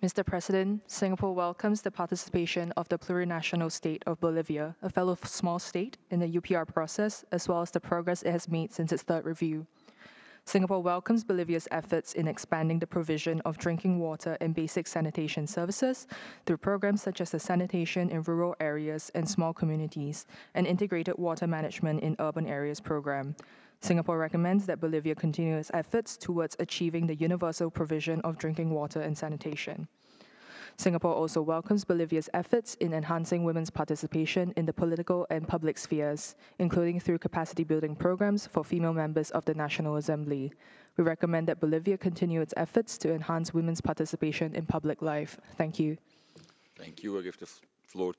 Mr. President, Singapore welcomes the participation of the plurinational state of Bolivia, a fellow small state, in the UPR process, as well as the progress it has made since its third review. Singapore welcomes Bolivia's efforts in expanding the provision of drinking water and basic sanitation services through programs such as the sanitation in rural areas and small communities and integrated water management in urban areas program. Singapore recommends that Bolivia continue its efforts towards achieving the universal provision of drinking water and sanitation. Singapore also welcomes Bolivia's efforts in enhancing women's participation in the political and public spheres, including through capacity building programs for female members of the National Assembly. We recommend that Bolivia continue its efforts to enhance women's participation in public life. Thank you. Thank you. I give the floor